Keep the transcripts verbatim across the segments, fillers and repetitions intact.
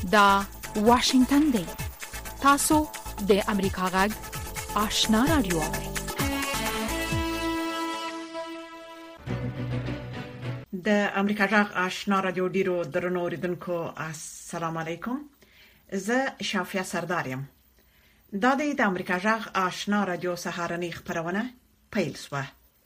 دا واشنگتن دی. تاسو د امریکا غږ آشنا رادیو. د امریکا غږ آشنا رادیو ډیرو درنو اوریدونکو السلام علیکم. زه شافیا سردارم. دا د امریکا غږ آشنا رادیو سهارنی خبرونه پیل شوه.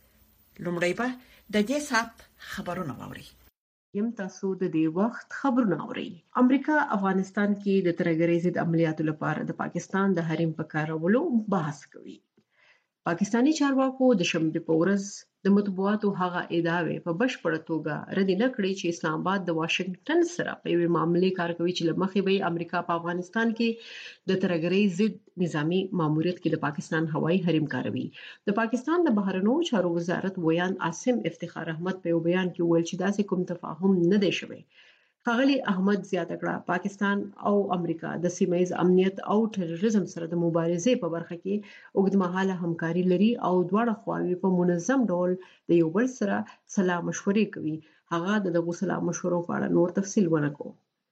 لومړی به د دې سات خبرونه واوري. یم تاسو د دې وخت خبرونه اورئ. امریکا افغانستان کې د ترهګرۍ ضد عملیاتو لپاره د پاکستان د حریم په کارولو بحث کوي. پاکستانی چارواکو د شنبه په ورځ د مطبوعاتو هغه ادعاوې په بشپړه توګه رد نه کړې چې اسلام آباد د واشنگټن سره په یوه معاملې کار کوي چې لمخې به امریکا په افغانستان کې د ترهګرۍ ضد نظامی ماموریت کې د پاکستان هوایي حریم کاروي. د پاکستان د بهرنیو چارو وزارت ویان عاصم افتخار احمد په یو بیان کې ویل چې داسې کوم تفاهم نه دی شوی. ښاغلي احمد زیاته کړه پاکستان او امریکا د سیمه ییز امنیت او تروریزم سره د مبارزې په برخه کې اوږدمهاله همکاري لري او دواړه خواوې په منظم ډول د یو بل سره سلا مشورې کوي. هغه د دغه سلا مشورو په اړه نور تفصیل ونکړو.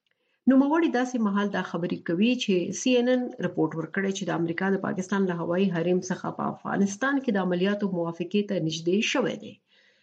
نو موږ داسې مهال دا خبرې کوي چې سی ان ان رپورت ورکړی چې د امریکا د پاکستان له هوایي حریم څخه په افغانستان کې د عملیاتو موافقه ته نږدې شوې ده.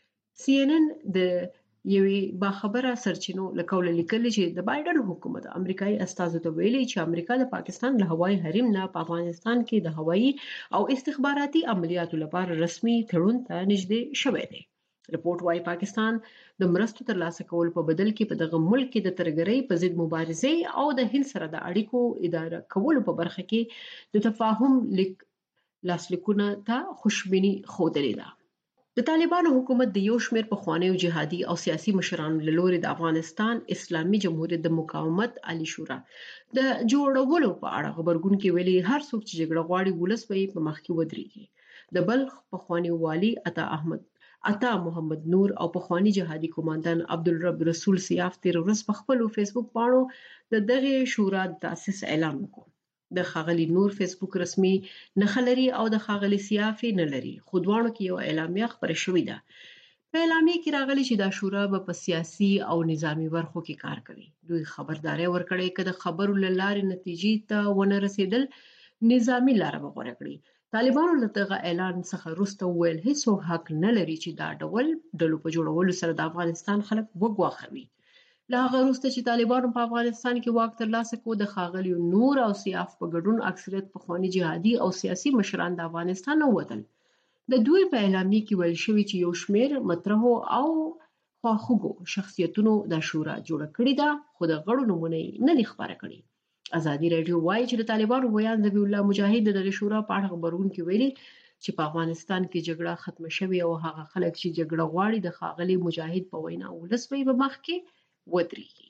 سی ان ان د یوې باخبره سرچینو لکول لیکلي چې د بایدن حکومت امریکایي استازو ته ویلي چې امریکا د پاکستان له هوایي حریم نه په افغانستان کې د هوایي او استخباراتي عملیاتو لپاره رسمي تړون ته نږدې شوې ده. رپورت وايي پاکستان د مرستو ترلاسه کول په بدل کې په دغه ملک کې د ترهګرۍ په ضد مبارزې او د هند سره د اړیکو اداره کولو په برخه کې د تفاهم لیک لاسلیکونه ته خوشبیني خوده ده. د طالبانو حکومت د یو شمېر پخوانیو جهادي او سیاسي مشرانو له لوري د افغانستان اسلامي جمهوریت د مقاومت عالی شورا د جوړولو په اړه خبرګون کې ویلي هر څوک چې جګړه غواړي ولس به په مخ کې ودرېږي. د بلخ پخوانی والی عطا احمد عطا محمد نور او پخوانی جهادي کمانډان عبدالرب رسول سیاف تیر ورځ په خپل فیسبوک باندې د دغه شورا د تاسیس اعلان وکړ. د خاغلی نور فیسبوک رسمي نخلري او د خاغلی سیافي نه لري. خو دواړو کې یو اعلامیه خبره شوې ده. په اعلامیه کې راغلي چې دا شورا به په سیاسي او نظامی برخو کې کار کوي. دوی خبرداري ورکړې چې د خبرو لاره نتیجې ته ونه رسیدل نظامی لاره وغوړه کړي. طالبانو له دغه اعلان څخه وروسته ویل هیڅ حق نه لري چې دا ډول ډلو په جوړولو سره د افغانستان خلک وګواښوي. له هغه وروسته چې طالبانو په افغانستان کې واک ترلاسه کړ د خاغلی نور او سیاف په ګډون اکثریت پخوانی جهادي او سیاسي مشران د افغانستان ووتل. د دوی په اعلامیه کې ویل شوی چې یو شمېر مطرحو او خواخوږو شخصیتونو د شورا جوړ کړی ده خو د غړو نمونه نه دي خبره کړې. ازادي رادیو وایي چې د طالبانو ویان ذبیح الله مجاهد د شورا په اړه خبرون کې ویلي چې په افغانستان کې جګړه ختمه شوې او هغه خلک چې جګړه غواړي د خاغلی مجاهد په وینا ولس په مخ کې ودرېږي.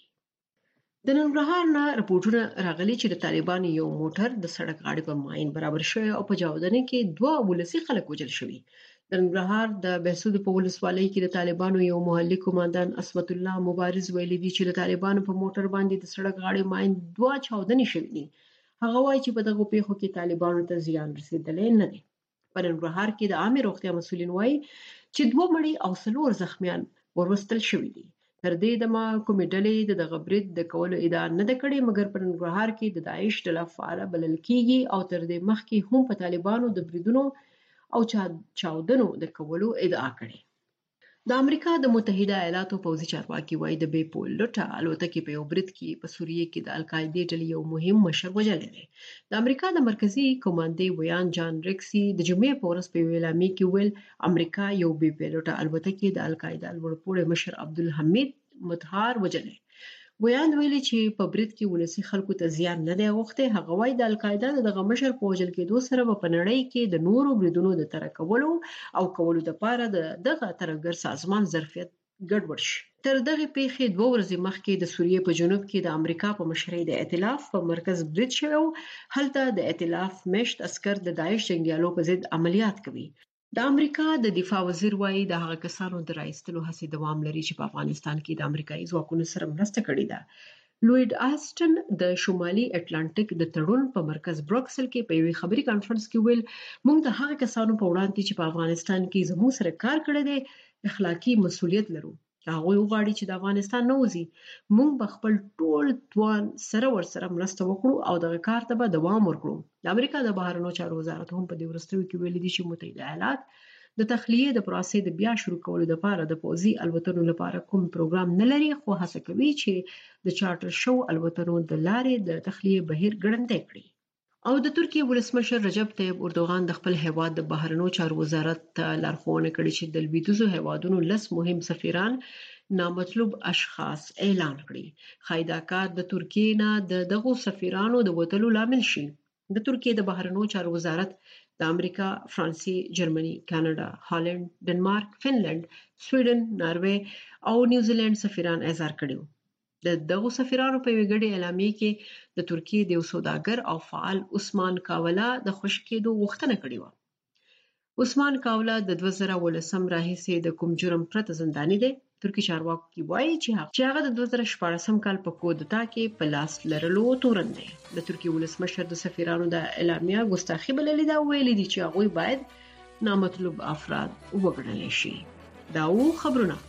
د ننګرهار نه رپورټونه راغلي چې د طالبانو یو موټر د سړک غاړې په ماین برابر شوی او په جاودنه کې دوه ولسی خلک وژل شوي. د ننګرهار د بهسود په ولسوالۍ کې د طالبانو یو محلي کمانډان اسمت الله مبارز ویلي دی چې د طالبانو په موټر باندې د سړک غاړې ماین دوه چاودنې شوې دي. هغه وایي چې په دغه پیښو کې طالبانو ته زیان رسیدلی نه دی. په ننګرهار کې د عامه روغتیا مسؤلین وایي چې دوه مړي او څلور زخمیان ورستل شوي دي. تر دې دمه کومې ډلې د دغه برید د کولو ادعا نه ده کړې مګر په ننګرهار کې د داعش ډله فعاله بلل کیږي او تر دې مخکې هم په طالبانو د بریدونو او چاودنو د کولو ادعا کړې. د امریکا د متحده ایالاتو پوځي چارواکي وایي د بې پولټه الوتکې په یو برید کې په سوریه کې د القاعده ډلې یو مهم مشر وژلی دی. د امریکا د مرکزی کمانډې ویان جان ریکسي د جمعې په ورځ په اعلامیه کې ویل امریکا یو بې پولټه الوتکې د القاعده لوړپوړي مشر عبدالحمید مطهر وژلی. ویان ویلي چې په برید کې ولسی خلکو ته زیان نه دی غوښته. هغه وایي د القاعده دغه مشر په وژل کېدو سره په نړۍ کې د نورو بریدونو د تر کولو او کولو لپاره دغه ترهګر سازمان ظرفیت ګډوډ شي. تر دغه پیښې دوه ورځې مخکې د سوریه په جنوب کې د امریکا په مشرۍ د ائتلاف په مرکز برید شوی. هلته د ائتلاف مشت عسكر د داعش جنگیالو په ضد عملیات کوي. د امریکا د دفاع وزیر وایي د هغه کسانو د راایستلو هڅې دوام لري چې په افغانستان کې د امریکایي ځواکونو سره مرسته کړې ده. لوید آسټن د شمالي اټلانټیک د تړون په مرکز بروکسل کې په یوه خبري کانفرنس کې ویل موږ د هغه کسانو په وړاندې چې په افغانستان کې زموږ سره کار کړی دی اخلاقی مسؤلیت لرو هغه وغواړي چې د افغانستان نوځي موږ به خپل ټول توان سره ورسره مرسته وکړو او دغه کار ته به دوام ورکړو. د امریکا د بهرنیو چارو وزارت هم په دې وروستیو کې ویلي دي چې متحده ایالات د تخلیه د پروسې د بیا شروع کولو لپاره د پوځي الوتنو لپاره کوم پروګرام نه لري، خو هڅه کوي چې د چارټر شو الوتنو د لارې د تخلیه بهیر ګړندی کړي. او د ترکیه ولسمشر رجب طیب اردوغان د خپل هیواد د بهرنیو چارو وزارت ته لارښوونه کړې چې د لویدیځو هیوادونو لس مهم سفیران نامطلوب اشخاص اعلان کړي. خایدا کار د ترکیه نه د دغو سفیرانو د وټلو لامل شي. د ترکیه د بهرنیو چارو وزارت د امریکا، فرانسې، جرمني، کاناډا، هالند، ډنمارک، فنلند، سویډن، ناروې او نیوزیلند سفیران اعزار کړي. د دغو سفیرانو په ویګړې اعلامیه کې د ترکیه د یو سوداګر او فعال عثمان کاولا د خوشی کېدو غوښتنه کړې و. عثمان کاولا د دوه زره ولسم راهیسې د کوم جرم پرته زنداني دی. ترکی چارواکو کې وایي چې هغه د دوه زره شپاړسم کال په کودتا کې په لاس لرلو تورن دی. د ترکی ولسمشر د سفیرانو د اعلامیه ګستاخی بللې ده، ویلي دي چې هغه باید نامطلوب افراد وګڼل شي. دا و خبرونه.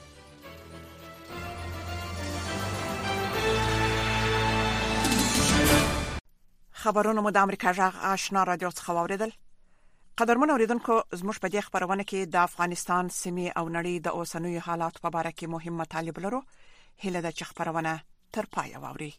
خبرونه مو د امریکا جغ آشنا رادیو څخه واوریدل. قدرمن اوریدونکو، زموږ په دې خبرونه کې د افغانستان سیمې او نړۍ د اوسنوي حالات په اړه کې مهم مطالب لرو. هله د خبرونه تر پای واوري.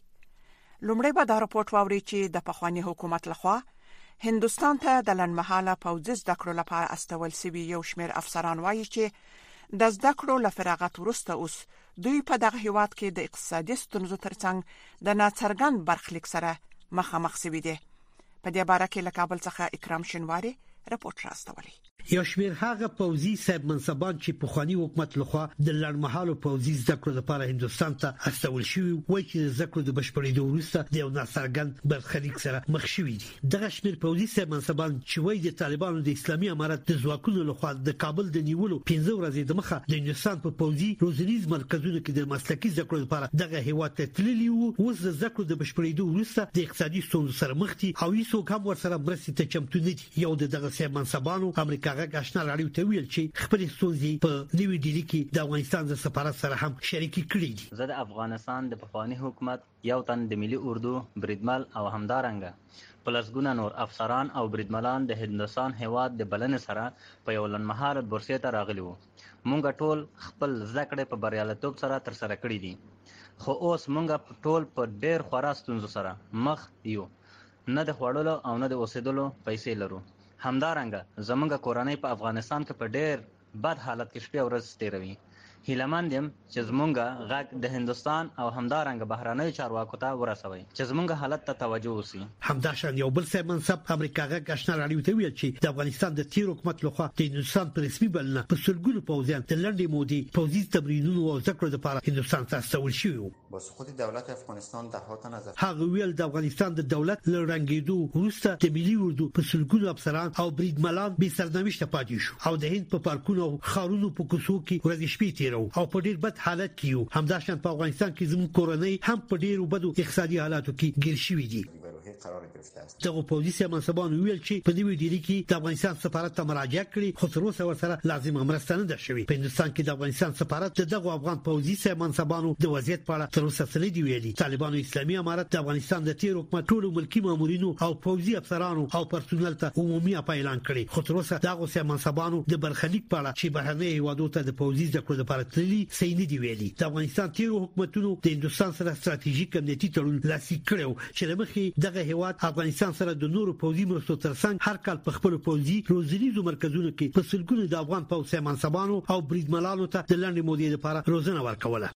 لومړی به دا راپورټ واوري چې د پخوانی حکومت لخوا هندستان ته د لنډمهاله پوځي زده کړو لپاره استول سوي یو شمېر افسران وایي چې د زده کړو له فراغت وروسته اوس دوی په دغه هیواد کې د اقتصادي ستونزو ترڅنګ د ناڅرګند برخلیک سره مخامخ شوي دي. په دې اړه کې له کابل څخه اکرام شینواری رپورټ راستولی. یو شمېر هغه پوځي صاحب منصبان چې په خواني حکومت لخوا د لړمحالو پوځي زده کړو لپاره هندستان ته استول شوی وایي چې زده کړو د بشپړېدو وروسته د یو ناڅرګند برخلیک سره مخ شوي دي. دغه شمېر پوځي صاحب منصبان چې وایي د طالبانو د اسلامي امارت د ځواکونو لخوا د کابل د نیولو پنځه ورځې د مخه د هندستان په پوځي روزنیز مرکزونو کې د مسلکي زده کړو لپاره دغه هیواد ته تللي وو، اوس د زده کړو د بشپړېدو وروسته د اقتصادي ستونزو سره مخ دي او هیڅوک هم ورسره مرستې ته چمتو نه دي. یو دغه صاحب منصبانو امریکا غږ آشنا راډیو ته ویل چې خپل ستونزې په نوې ډیلي کې د افغانستان د سفارت سره هم شریکې کړې دي. زه د افغانستان د پخوانی حکومت یو تن د ملي اردو بریدمل او همدارنګه پلسګونه نور افسران او بریدملان د هندستان هیواد د بلنې سره په یو لنډمهاله بورسې ته راغلي وو. مونږ ټول خپل زده کړې په بریالیتوب سره تر سره کړې دي، خو اوس مونږ ټول په ډېر خورا ستونزو سره مخ یو. نه د خوړلو او نه د اوسېدلو پیسې لرو. همدارنګه زمونږ کورنۍ په افغانستان کې په ډېر بد حالت کې شپه ورځ تیروي. هیلمند یم چې زمونږ غږ د هندستان او همدارنګه بهراني چارواکو ته ورسوي چې زمونږ حالت ته توجه وشي. همداشان یو بل څه منصب امریکا غږ آشنا راډیو ته ویل چې د افغانستان د تیر حکومت لخوا د هندستان په رسمي بلنه په سلګونو پوځیان د لنډې مودې پوځي تمرینونو او ذکر لپاره هندستان ته استول شوی وو. با سقوط دولت افغانستان دهات نظر هغه ویل د افغانستان د دولت لرنګېدو وروسته د ملي اردو په سلګونو افسران او بریدملان به سرنوشت پاتې شو او د هند په پارکونو او خارونو په کوڅو کې ورځ شپې تیرو او په ډیر بد حالت کې یو. همداشان په افغانستان کې زموږ کورنۍ هم په ډیرو بدو اقتصادي حالاتو کې ګیر شوې دي. قرار گرفته است. دغه پولیس منصبان ویل چې په دې ویډیو کې د افغانستان سفارت ته مراجعه کړې، خو تر اوسه ورسره لازم مرسته نه ده شوې. په هندستان کې د افغانستان سفارت دغه افغان پولیس منصبانو د وضعیت په اړه تر اوسه څه نه دی ویلي. طالبانو اسلامي امارت د افغانستان د تیر حکومت ټول ملکی مامورینو او پوځي افسرانو او پرسونل ته عمومي اعلان کړی، خو تر اوسه دغه سه منصبانو د برخلیک په اړه چې بهرنۍ هیوادو ته د پوځي ذکر لپاره تللی صحیح نه دی ویلي. د افغانستان تیر حکومتونو د هندستان سره ستراتیژیک امنیتي تړون لاسلیک کړو چې لمخې دغه هیواد افغانستان سره د نورو پوځي مرستو ترڅنګ هر کال په خپل پوځي روزنیزو مرکزونو کې په سلګونو د افغان پوځي منصبانو او بریدملانو ته د لنډې مودې لپاره روزنه ورکوله.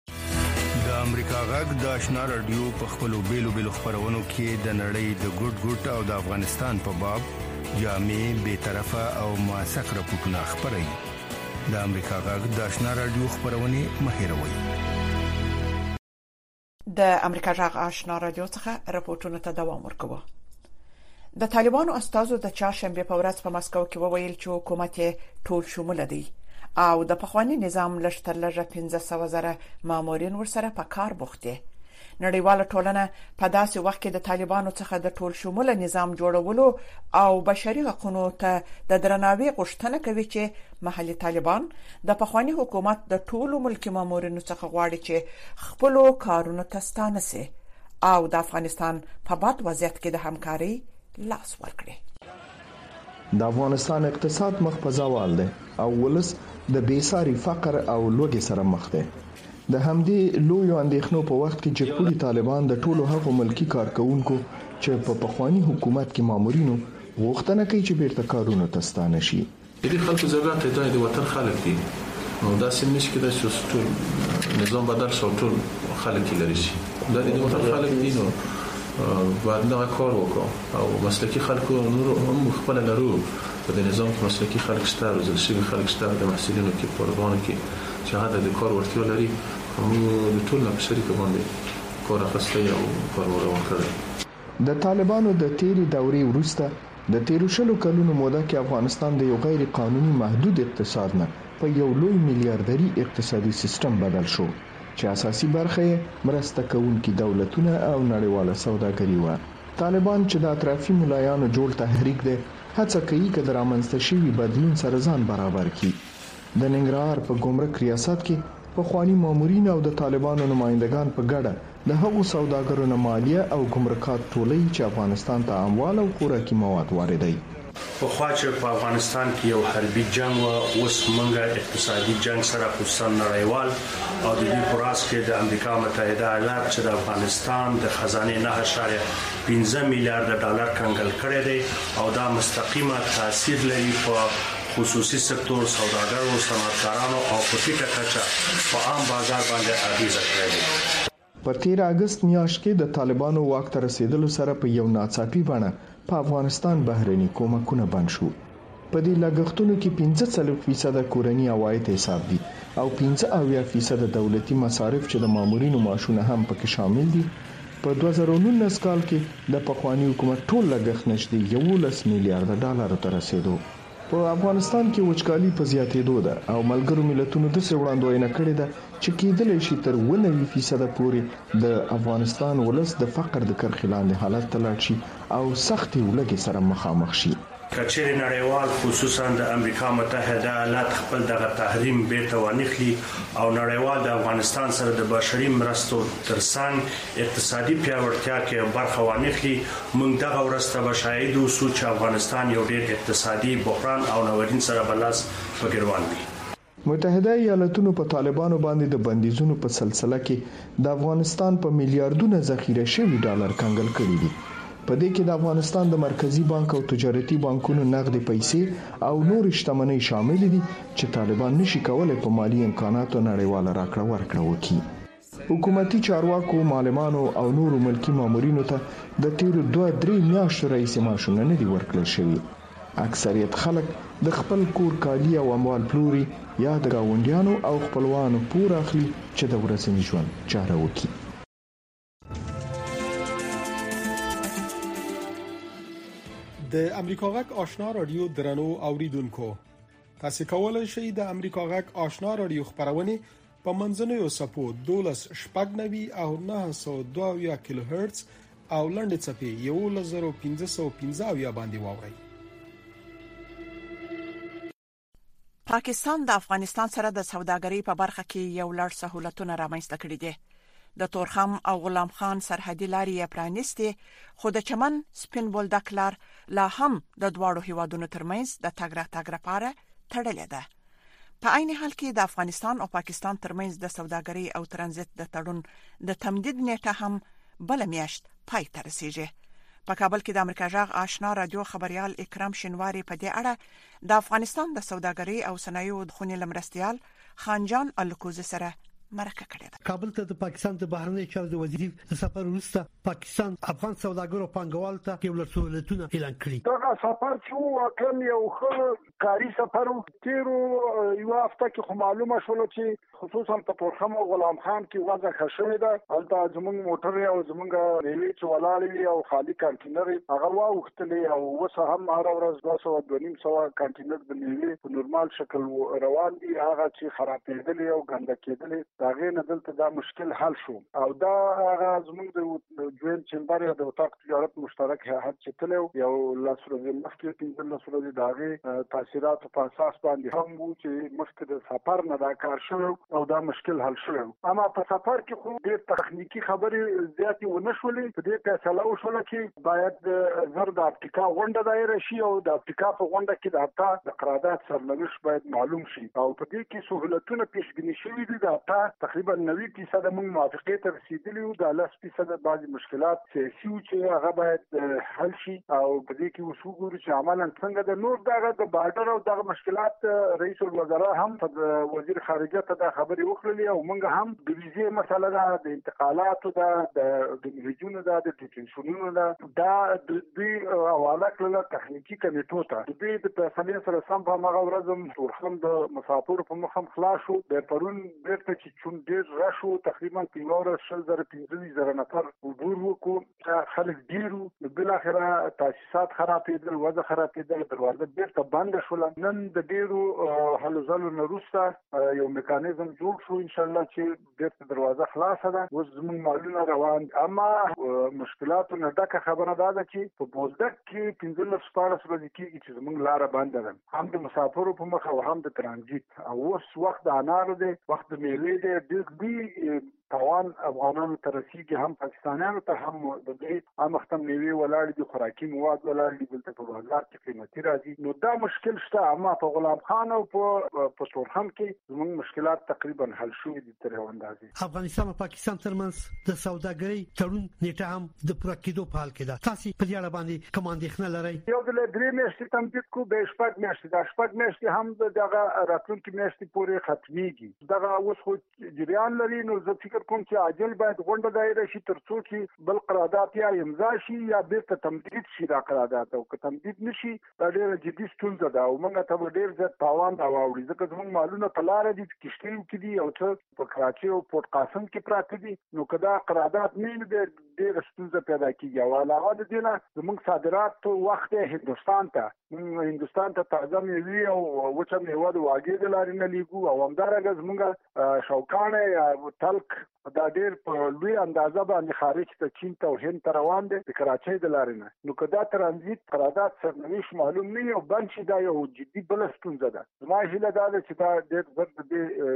د امریکا غږ د آشنا رادیو په خپلو بیلو بیلو خبرونو کې د نړۍ د ګډ ګډ او د افغانستان په باب جامع به طرفه او موثق راپورټونه خبري. د امریکا غږ د آشنا رادیو خبرونه مهیروي. د امریکا غږ آشنا رادیو څخه راپورټونه ته دوام ورکوي. د طالبانو استازو د چهارشنبه په ورځ په مسکو کې وویل چې حکومت ټول شمول دی او د پخوانی نظام لشتر لږه پنځه سوه زره مامورین ورسره په کار بوخت دي. نړیواله ټولنه په داسې وخت کې د طالبانو څخه د ټول شموله نظام جوړولو او بشري حقوقو ته د درناوي غوښتنه کوي چې محلي طالبان د پخوانی حکومت د ټولو ملکی مامورینو څخه غواړي چې خپل کارونه تستانه سي او د افغانستان په بد وضعیت کې د همکاري لاس ورکړي. د افغانستان اقتصاد مخ په زوال دی او ولس د بیساري فقر او لوږې سره مخ دی. د همدې لویو اندېښنو په وخت کې چې پوری طالبان د ټولو هغو ملکی کارکونکو چې په پخوانی حکومت کې مامورینو غوښتنه کوي چې بیرته کارونه تستانه شي. دې خلکو ضرورت دی د وطن خلک دي نو دا سم نشي کېدای چې ټول نظام بدل شو ټول خلک لري شي دا د وطن خلک دي نو باید دا کار وکړو او مسلکي خلکو نور هم خپل لرو په دې نظام کې مسلکي خلک شته روزل شوي خلک شته د محصلینو کې پروګرام کې چې هغه د کار ورتیا لري موږ د ټول نه شریک باندې کار اخیستی او کار ورکړی. د طالبانو د تیری دورې وروسته د تیرو شلو کلونو موده کې افغانستان د یو غیر قانوني محدود اقتصاد نه په یو لوی میلیارډري اقتصادي سیستم بدل شو چې اساسي برخه یې مرسته کوونکي دولتونه او نړیواله سوداګري و. طالبان چې د اطرافي ملایانو جوړ تحریک دی هڅه کوي چې د رامنځته شوي بدلون سره ځان برابر کړي. د ننګرهار په ګمرک ریاست کې پخوانی مامورین او د طالبانو نمائندگان په ګډه د هغو سوداګرو نه مالیه او ګمرکات ټولوي چې افغانستان ته اموال او خوراکي مواد واردوي. په خوا چې په افغانستان کې یو حربي جنگ و اوس منګه اقتصادي جنگ سره خصوصا نړیوال او د دې پراس کې د امریکا متحده ایالات چې د افغانستان د خزانه نه اشاریه پنځه میلیارډ ډالر کنګل کړی دی او دا مستقیمه تاثیر لري په خصوصي سکتور سوداګرو صنعتکارانو او په ټیټه کچه په عام بازار باندې اغیزه کوي. په تیر اگست میاشت کې د طالبانو واک ته رسیدلو سره په یو ناڅاپي بڼه په افغانستان بهرني کومکونه بند شو. په دې لګښتونو کې پنځه څلوېښت فیصد کورنی عواید حساب دي او پنځه اویا فیصد دولتي مصارف چې د مامورینو معاشونه هم پکې شامل دي. په دوه زره نولس کال کې د پخوانی حکومت ټول لګښت نږدې یولس میلیارډ ډالر ته رسیدو. په افغانستان کې وچکالي په زیاتېدو ده او ملګرو ملتونو د څه وړاندوینه کړې ده چې کېدلی شي تر اووه نوي فیصد پورې د افغانستان ولس د فقر د کرښې لاندې حالت ته لاړ شي او سختې ولږې سره مخامخ شي. کچېرې نړیوال خصوصا د امریکا متحده ایالات خپل دغه تحریم بیرته وانخلي او نړیوال د افغانستان سره د بشري مرستو ترڅنګ اقتصادي پیاوړتیا کې برخه وانخلي موږ دغه ورسته بشاهد اوسو چې افغانستان یو ډېر اقتصادي بحران او ناورین سره بلاس په ګروان دی. متحده ایالاتونو په طالبانو باندې د بندیزونو په سلسله کې د افغانستان په میلیارډونو ذخیره شوي ډالر کنګل کړي دي. په دې کې د افغانستان د مرکزی بانک او تجارتي بانکونو نقدي پیسې او نور شتمنۍ شامل دي چې طالبان نشي کولای په مالی امکاناتو نړیواله راکړه ورکړه وکړي. حکومتي چارواکو معلمانو او نورو ملکی مامورینو ته د تیرو دوه درې میاشتو راهیسې معاشونه نه دي ورکړل شوي. اکثریت خلک د خپل کور کالی او اموال پلوري یا د گاونډیانو او خپلوانو پور اخلي چې د ورځني ژوند چاره وکړي. د امریکا غږ آشنا رادیو درنو اوریدونکو تاسو کولای شئ د امریکا غږ آشنا رادیو خبرونه په منځنوي سپو دولس شپږ نوي او نه سوه دوه کیلو هرتز او لنډ چپی یو لزر پنځه سوه پنځه باندې واورئ. پاکستان د افغانستان سره د سوداګرۍ په برخه کې یو لړ سہولتونه رامنځته کړي دي. د تورخم او غلام خان سرحدي لارې پرانیستي خو د چمن سپین بولدک لار لا هم د دواړو هیوادونو ترمنځ د تګ راتګ لپاره تړلې ده. په عین حال کې د افغانستان او پاکستان ترمنځ د سوداګرۍ او ترانزیت د تړون د تمدید نیټه هم بل میاشت پای ته رسیږي. په کابل کې د امریکا جغ آشنا رادیو خبريال اکرام شینواری په دې اړه د افغانستان د سوداګرۍ او صنایعو د خونې لمرستيال خانجان الکوزي سره مرکه کړې ده. کابل ته د پاکستان د بهرنی چارو وزیر د سفر وروسته پاکستان افغان سوداګرو پنګوال ته یو لړ سہولتونه اعلان کړي. دا سفر چې واقعا یو ښه کاري سفر و. تیرو یو هفته کې خو معلومه شول چې خصوصا په تورخم او غلام خان کې وضع ښه شوې ده. هلته زموږ موټر او زموږ ریلې چې ولاړې او خالي کانټینر هغه واوښتلې او اوس هم هر ورځ دوه سوه دوه نیم سوه کانټینر د میوې په نورمال شکل روان دي. هغه چې خرابېدلې او ګنده کېدلې دا غي نه دلته دا مشکل حل شو او دا هغه زموږ د جوین چمبر د وطاق تجارت مشترک هيئت چې تلو یو لاسره مخکې پنځه لاسره دا غي تاثیرات په اساس باندې هم وو چې مخکې د سفر نه دا کار شو او دا مشکل حل شو اما په سفر کې خو ډېر تخنیکی خبرې زیاتې ونه شولې په دې فیصله وشوله چې باید زر د افریقا غونډه دایره شي او د افریقا په غونډه کې د هفته د قرارداد سرنوشت باید معلوم شي او په دې کې سہولتونه پیشګنی شوي دي د هفته تقریبا نوي فیصد موږ موافقه ته رسیدلی او د لس فیصد بعضی مشکلات سیاسي او چې هغه باید حل شي او په دې کې وسو ګورو چې عملاً څنګه د نور دغه د بارډر او دغه مشکلات رئیس الوزرا هم وزیر خارجه ته د خبرې وکړلې او موږ هم د ویزې مسله ده د انتقالاتو ده د ریجونو ده د ډیټنشنونو ده دا د دې حواله کړل تخنیکی کمیټو ته د دې د فیصلې سره سم په هغه ورځ ټولخم د مسافر په مخم خلاص شو د پرون بیرته چې چون ډېر راشو تقریبا پیلور شل زره پنځه زره نفر عبور وکړو خلک ډیرو بل اخره تاسیسات خرابېدل وضع خرابېدل دروازه بیرته بند شول نن د ډیرو هلو ځلو نه وروسته یو میکانیزم جوړ شو ان شاء الله چې بیرته دروازه خلاصه ده اوس زموږ مالونه روان اما مشکلاتو نه ډکه خبره ده چې په بوزدک کې پنځه لس شپاړس ورځې کېږي چې زموږ لاره بنده ده هم د مسافرو په مخه او هم د ترانزیت او اوس وخت د انارو دی وخت د میلې دی ډېر دوی توان افغانانو ته رسیږي هم پاکستانیانو ته هم د دې امختم نیوي ولاړ دي خوراکي مواد ولاړ دي بلته په بازار کې قیمتي راځي نو دا مشکل شته اما په غلام خان او په په تورخم کې زموږ مشکلات تقریبا حل شوي دي تر یو اندازې افغانستان او پاکستان ترمنځ د سوداګرۍ تړون نیټه هم د پوره کېدو په حال کې ده تاسو په دې اړه باندې کوم اندېښنه لرئ یو د درې میاشتې تمدید کو به شپږ میاشتې دا شپږ میاشتې هم دغه راتلونکي میاشتې پورې ختميږي دغه اوس خو جریان لري نو زه فکر کوم چې عاجل باید غونډه دایره شي ترڅو چې بل قرارداد یا امضا شي یا بیرته تمدید شي دا قرارداد او که تمدید نشي دا ډېر جدي ستونزه ده او موږ ته ډېر زیات تاوان راوړي ځکه زموږ مالونه په لار دي کشتیو کې دي او څه په کراچي او پورت قاسم کې پراته دي نو کدا قرارداد نه دی ډېر ستونزه پیدا کیږي او علاوه د دې نه زموږ صادرات ته وخت هندستان ته موږ هندستان ته تازه میوه او وچه میوه د واګې د لارې نه لیږو او همدارنګه زموږ شوکانه یا تلک دا ډېر په لوی اندازه باندې خارج ته چین ته او هند ته روان دي د کراچۍ د لارې نه نو کدا ترانزیت قرارداد سرنوشت معلوم نه یو بند شي دا یو جدي بل ستونزه ده زما هیله دا ده چې دا ډېر زر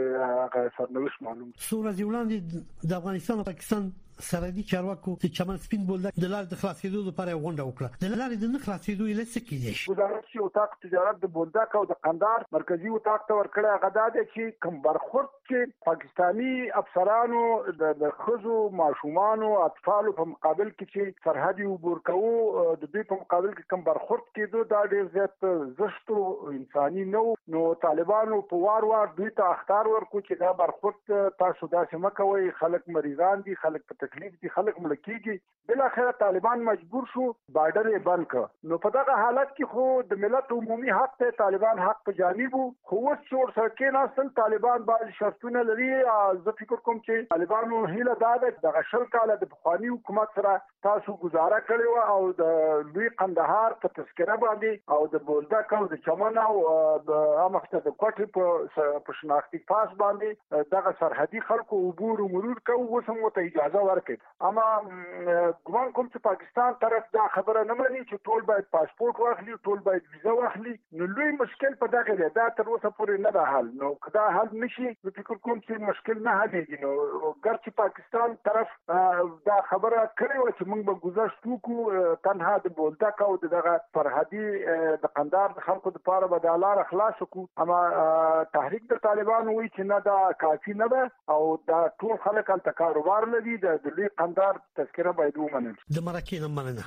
د سرنوشت معلوم سورہ وړاندې د افغانستان او پاکستان سرحدي چارواکو چې چمن سپین بولدک د لارې د خلاصېدو لپاره غونډه وکړه د لارې د نه خلاصېدو یې لڅ کېږي وزارت چې وطاق تجارت د بولدک او د قندار مرکزی وطاق ته ورکړه غدا ده چې کوم برخورد چې پاکستانی افسرانو د خزو ماشومانو اطفالو په مقابل کې چې سرحدي عبور کوو د دې په مقابل کې کوم برخورد کېدو دا ډېر زیات زشتو انساني نو نو طالبانو په وار وار دوی ته اختار ورکو چې دا برخورد تاسو داسې مکوئ خلک مریضان دي خلک تکلیف دي خلک مړ کیږي بل اخر طالبان مجبور شو بارډر یې بند کړ نو په دغه حالت کې خو د ملت عمومي حق ته طالبان حق په جانب خو اوس څور سره کې ناسل طالبان باندې شرطونه لري زه فکر کوم چې طالبانو هیله دا ده د شل کاله د بخوانی حکومت سره تاسو گزاره کړو او د لوی قندهار په تذکره باندې او د بولدک او د چمن او د امخته د کوټې په پښناختي پاس باندې دغه سرحدي خلکو عبور او مرور کوي وسمو ته اجازه اما ګمان کوم چې پاکستان طرف دا خبره نه مانی چې ټول باید پاسپورت واخلي ټول باید ویزا واخلي نو لوی مشکل په دغه دی دا تر اوسه پورې نه ده حل نو کدا حل نشي نو فکر کوم چې مشکل نه حلېږي نو ګرچې پاکستان طرف دا خبره کړې و چې موږ به گذشت وکړو تنها د بولدک او دغه فرهدي د قندار د خلکو لپاره به د لار خلاص وکړو اما تحریک د طالبانو وایي چې نه دا کافي نه ده او دا ټول خلک هلته کاروبار لري د دلی قندار تذکره باید ومنل د مرکې نه مننه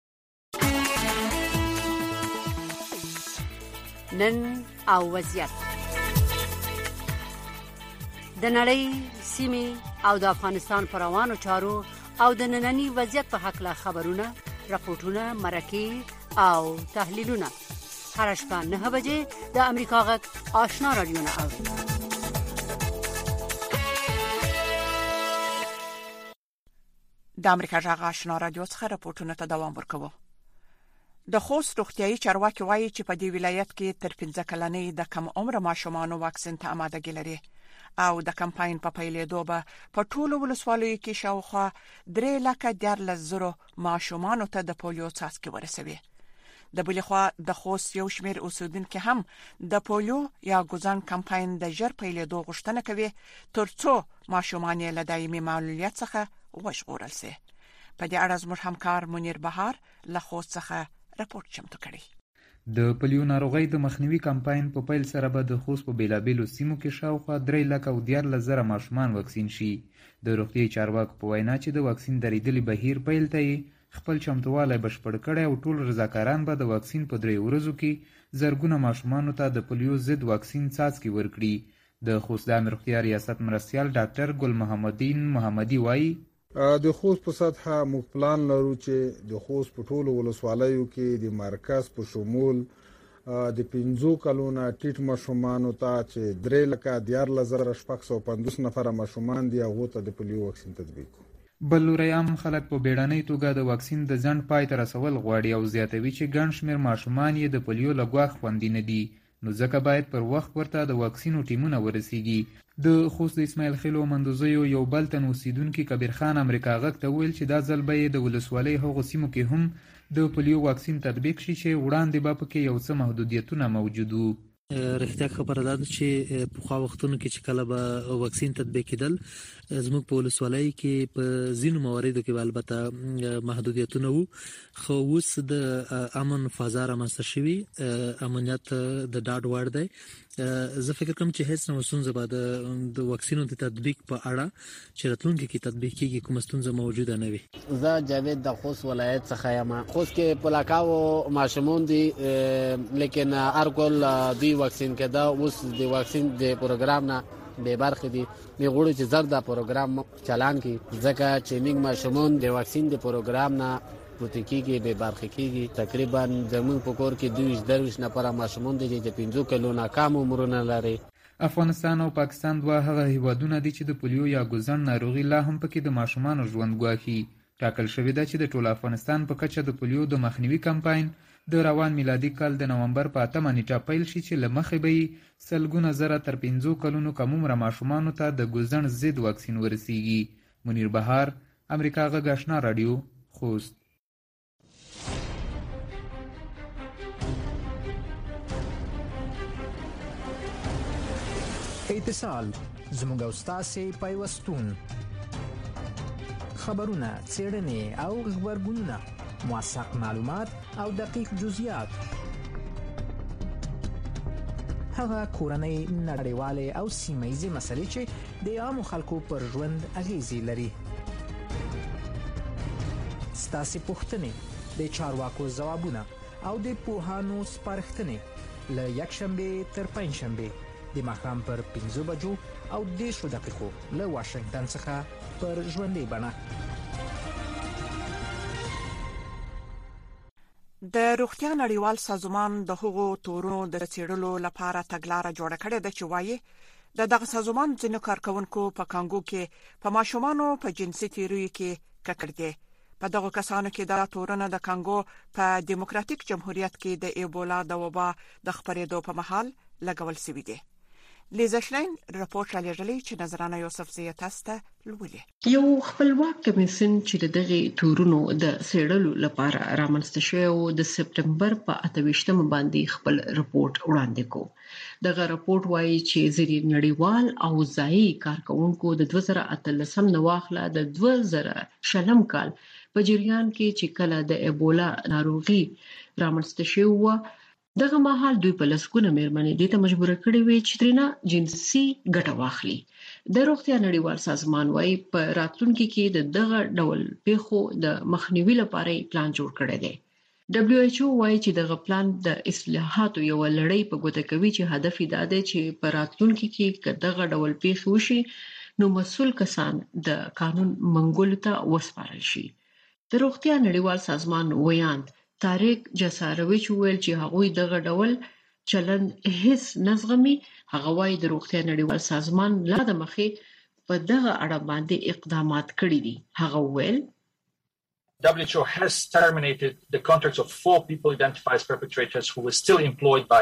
نن او وضعیت د نړۍ سیمې او د افغانستان پر روانو چارو او د ننني وضعیت په حق لا خبرونه راپورټونه مرکې او تحلیلونه هر شپه نه بجې د امریکا غږ آشنا رادیو نه اورئ د امریکا غږ آشنا رادیو څخه راپورټونه ته دوام ورکوي. د خوست روغتيایي چارواکي وایي چې په دې ولایت کې تر پنځه کلنې د کم عمر ماشومانو واکسین ته آمادګي لري. او د کمپاین په پیلېدو به په ټولو ولسوالیو کې شاوخوا درې لکه دیارلس زره ماشومان ته د پولیو څاڅکي ورسوي. د بلې خوا د خوست یو شمېر اوسیدونکو هم د پولیو یا ګوزن کمپاین د ژر پیلېدو غوښتنه کوي ترڅو ماشومان له دایمي معلولیت څخه وژغورل شي. په دې اړه زموږ همکار منیر بهار له خوست څخه راپورټ چمتو کړی. د پولیو ناروغۍ د مخنیوي کمپاین په پیل سره به د خوست په بیلابیلو سیمو کې شاوخوا درې لکه او دیارلس زره ماشومان واکسین شي. د روغتیايي چارواکو په وینا چې د واکسین درېدلي بهیر پیل ته یې خپل چمتووالی بشپړ کړی او ټول رضاکاران به د واکسین په درې ورځو کې زرګونه ماشومانو ته د پولیو ضد واکسین څاڅکي ورکړي. د خوست د عامه روغتیا ریاست مرستیال ډاکټر ګل محمدین محمدي وایي د خوست په سطحه موږ پلان لرو چې د خوست په ټولو ولسوالیو کې د مرکز په شمول د پنځو کلونو ټیټ ماشومانو ته چې درې لکه دیارلس زره شپږ سوه پنځوس نفره ماشومان دي هغو ته د پولیو واکسین تطبیق کړو. بل لوري هم خلک په بیړنۍ توګه د واکسین د ځنډ پای ته رسول غواړي او زیاتوي چې ګڼ شمېر ماشومان یې د پولیو له ګواښ خوندي نه دي، نو ځکه باید پر وخت ورته د واکسینو ټیمونه ورسیږي. د خوست د اسماعیل خیلو مندوزیو یو بل تن اوسیدونکي کبیر خان امریکا غږ ته ویل چې دا ځل به یې د ولسوالۍ هغو سیمو کې هم د پولیو واکسین تطبیق شي چې وړاندې به پکې یو څه محدودیتونه موجود وو. رښتیا خبره ده چې په خوا وختونو کې چې کله به واکسین تطبیق کېدل زموږ په ولسوالۍ کې په ځینو مواردو کې البته محدودیتونه وو، خو اوس د امن فضا رامنځته شوي، امنیت د ډاډ وړ دی. زه فکر کوم چې هیڅ نه ستونزه به د واکسینو د تطبیق په اړه چې راتلونکي کې تطبیق کېږي کومه ستونزه موجوده نه وي. زه جاوید د خوست ولایت څخه یم. خوست کې پلاکاو ماشومان دي لیکن هر کول دوی واکسین کېده. اوس د واکسین د پروګرام نه به برخه دي. می غوړو چې زر د پروګرام چالان کی ځکه چې موږ ماشومان د واکسین د پروګرام نه پروتکیږي به برخه کیږي. تقریبا زمون په کور کې دویش درویش نفر ماشومان دي چې پنځو کلونو کم عمرونه لري. افغانستان او پاکستان دوه هغه هیوادونه دي چې د پولیو یا ګوزن ناروغي لا هم پکې د ماشومانو ژوند ګواښي. ټاکل شوې ده چې د ټول افغانستان په کچه د پولیو د مخنیوي کمپاین د روان میلادي کال د نومبر په اتمه نیټه پیل شي چې له مخې به یې سلګونه زره تر پنځو کلونو کم عمره ماشومانو ته د ګوزن ضد واکسین ورسیږي. منیر بهار، امریکا غږ آشنا رادیو، خوست. اتصال زموږ او ستاسې پیوستون، خبرونه، څېړنې او غبرګونونه، موثق معلومات او دقیق جزئیات، هغه کورنۍ، نړیوالې او سیمه ییزې مسلې چې د عامو خلکو پر ژوند اغیزې لري. ستاسې پوښتنې، د چارواکو ځوابونه او د پوهانو سپارښتنې له یکشنبې تر پنجشنبې د ماښام پر پنځو بجو او دېرشو دقیقو له واشنګټن څخه پر ژوندۍ بڼه. د روغتیا نړیوال سازمان د هغو تورونو د څېړلو لپاره تګلاره جوړه کړې ده چې وایي د دغه سازمان ځینو کارکونکو په کانګو کې په ماشومانو په جنسي تیریو کې ککړ دي. په دغه کسانو کې دا تورونه د کانګو په دیموکراتیک جمهوریت کې د ایبولا د وبا د خپرېدو په مهال لګول شوي دي. لیزا شلاین راپورټ رالیږلی چې نظرانه یوسف زیه تاسو ته لولي. یو خپلواک کمیسیون چې دغه تورونو د څېړلو لپاره رامنځته شوی او د سپټمبر په اته ویشتمه باندې خپل رپورټ وړاندې کو. دغه رپورټ وایي چې زیر نړیوال او ځایي کارکونکو د دوه زره اتلسم نه واخله د دوه زره شلم کال په جریان کې چې کله د ایبولا ناروغي رامنځته شوی و، دغه مهال دوی په لسګونه مېرمنې دې ته مجبور کړې وې چې ترېنه جنسي ګټه واخلي. د روغتیا نړیوال سازمان وايي په راتلونکي کې د دغه ډول پیښو د مخنیوي لپاره پلان جوړ کړی دی. دبليو ایچ او وايي چې دغه پلان د اصلاحاتو یو لړۍ په ګوته کوي چې هدف یې دا دی چې په راتلونکي کې که دغه ډول پیښې وشي نو مسؤل کسان د قانون منګولو ته وسپارل شي. د روغتیا نړیوال سازمان ویاند طارق جسارویچ ویل چې هغوی دغه ډول چلند هیڅ نظغمي. هغه وايي د روغتیا نړیوال سازمان لا د مخې په دغه اړه باندې اقدامات کړي دي. هغه ویل W H O has terminated the contracts of four people identified as perpetrators who were still employed by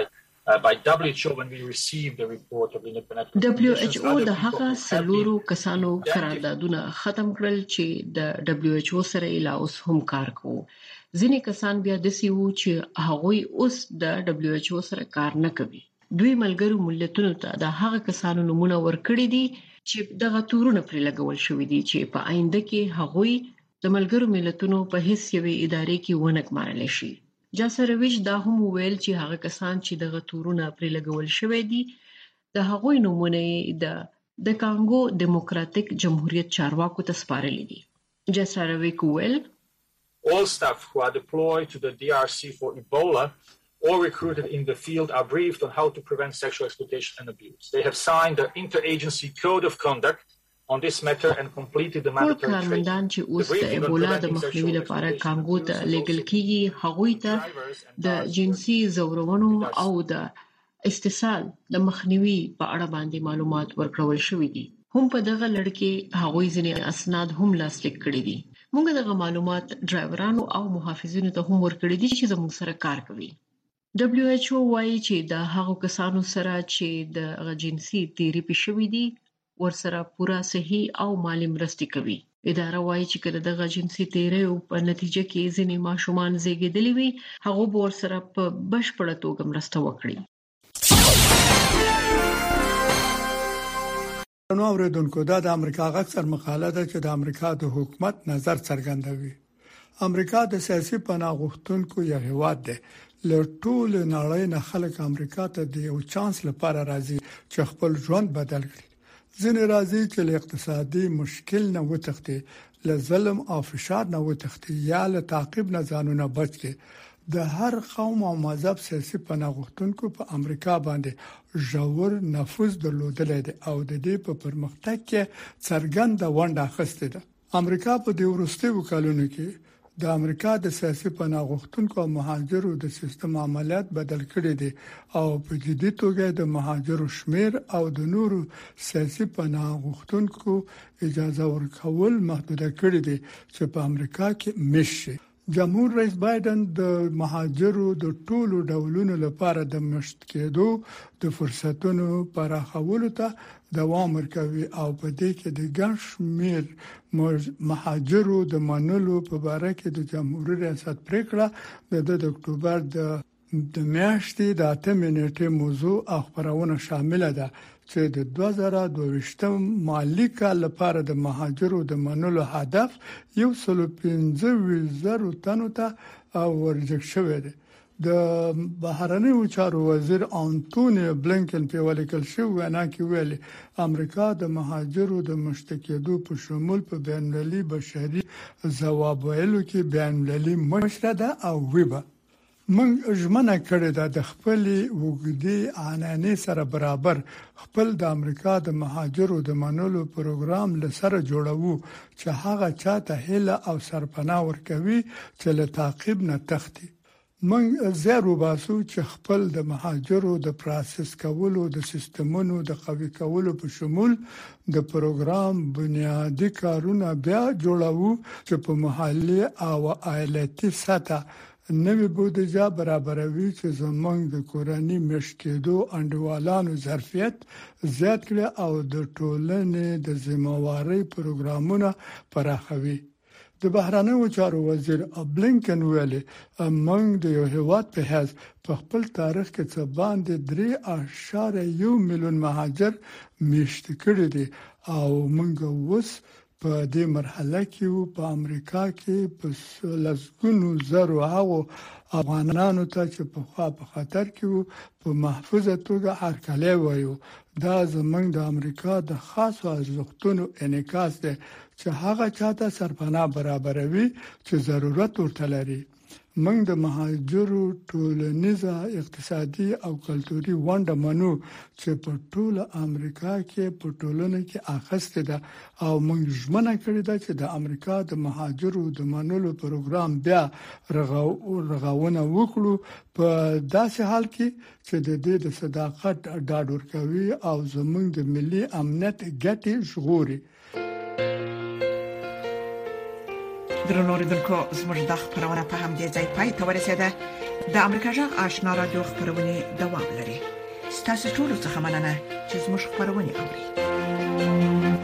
by W H O when we received the report of the independent دبليو ایچ او د هغه سلورو کسانو قراردادونه ختم کړل چې د دبليو ایچ او سره لا اوس هم کار کوي. ځینې کسان بیا د سیو چې هغه اوس د دبليو ایچ او سره کار نه کوي. دوی ملګرو ملتونو ته د هغه کسانو نمونه ورکړي دي چې دغه تورونه پرې لګول شوې دي چې په آینده کې هغه د ملګرو ملتونو په هیڅ یوې ادارې کې ونګمارل شي. جاسرویچ دا هم ویل چې هغه کسان چې دغه تورونه پرې لګول شوې دي د هغوی نمونه د د کانګو دیموکراتیک جمهوریت چارواکو ته سپارلي دي. جاسرویچ ویل all staff who are deployed to the D R C for Ebola or recruited in the field are briefed on how to prevent sexual exploitation and abuse. They have signed the interagency code of conduct on this matter and completed the mandatory training. کارمندان چې اوس د ایبولا د مخنیوي لپاره کانګو ته لیږل کیږي هغوی ته د جنسي زورونو او د استحصال د مخنیوي په اړه باندې معلومات ورکړل شوې دي. هم په دغه لړ کې هغوی ځینې اسناد هم لاسلیک کړي دي. موږ دغه معلومات ډرایورانو او محافظینو ته هم ورکړي دي چې زموږ سره کار کوي. دبليو ایچ او وايي چې د هغو کسانو سره چې د جنسي تیری پېښوي دي ورسره پورا صحي او مالی مرستې کوي. اداره وايي چې کله دغه جنسي تیری په نتیجه کې ځینې ماشومان زیږیدلي وي هغه به ورسره په بشپړه توګه مرسته وکړي. نو اوریدونکو دا د امریکا غږ سر مقاله ده چې د امریکا د حکومت نظر څرګندوي. امریکا د سیاسي پناه غوښتونکو یو هیواد دی. له ټول نړۍ نه خلک امریکا ته د یو چانس لپاره راځي چې خپل ژوند بدل کړي. ځینې راځي چې له اقتصادي مشکل نه وتښتي، له ظلم او فشار نه وتښتي یا له تعقیب نه ځانونه بچ کړي. د هر قوم او مذهب سیاسي پناه غوښتونکو په امریکا باندې ژور نفوذ درلودلی دی او د دې په پرمختګ کې څرګنده ونډه اخیستې ده. امریکا په دې وروستیو کلونو کې د امریکا د سیاسي پناه غوښتونکو او مهاجرو د سیستم عملیات بدل کړي دي او په جدي توګه د مهاجرو شمیر او د نورو سیاسي پناه غوښتونکو اجازه ورکول محدود کړي دي چې په امریکا کې مشي. جمهور رئیس بایدن د مهاجرو د ټولو ډولونو لپاره د مشت کېدو د فرصتونو پراخولو ته دوام ورکوي او په دې کې د ګڼشمیر مهاجرو د منلو په اړه کې د جمهوریت ریاست پریکړه د اکتوبر د د میاشتې د اتمې نیټې موضوع او خبرونه شامل ده چې د دوه زره دوه ویشتم مالی کال لپاره د مهاجرو د منلو هدف یو سل او پنځه زره تنو ته ورجګ شوی دی. د بهرنیو چارو وزیر انټونی بلنکن په ولیکل شو وینا کې ویلي امریکا د مهاجرو د مشتکیدو په شمول په بین‌المللي بشري ځواب ویلو کې بین‌المللي مشره ده او ویبه من ژمنه کړې ده د خپل وګړي عنانې سره برابر خپل د امریکا د مهاجرو د منلو پروګرام لسره جوړوو چې هغه چاته هله او سرپناه ورکوي چې له تعقیب نه تختی. من زیرو باسو چې خپل د مهاجرو د پروسس کولو د سیستمونو د قوي کولو په شمول د پروګرام بنیادی کارونه بیا جوړوو چې په محلي او ایالتي سطح نوې بودیجه برابروي چې زمونږ د کورنۍ مشکېدو انډوالانو ظرفیت زیات کړي او د ټولنې د ذمہواري پروګرامونه پراخوي. د بهرنیو چارو وزیر بلنکن ویلي موږ د یو هیواد په حیث په خپل تاریخ کې څه باندې درې اعشاریه یو میلیون مهاجر میشت کړي دي او موږ اوس په دې مرحله کې په امریکا کې په لسګونو زرو هغو افغانانو ته چې په خوا په خطر کې په محفوظه توګه هرکلی وایو. دا زمونږ د امریکا د خاصو ارزښتونو انعکاس دی چې هغه چاته سرپناه برابروي چې ضرورت ورته لري. موږ د مهاجرو ټولنیزه اقتصادي او کلتوري ونډه منو چې په ټوله امریکا کې په ټولنه کې اخیسته ده او موږ ژمنه کړې ده چې د امریکا د مهاجرو د منلو پروګرام بیا رغاونه وکړو په داسې حال کې چې د دې د صداقت ډاډ ورکوي او زموږ د ملي امنیت ګټې ژغوري. درنو اوریدونکو زموږ د خبرونه په هم دي ځای پای ته ورسېده. د امریکا جغ آشنا رادیو خبرونه دوام لري. ستاسو ټول څه مننه چې زموږ خبرونه اوري.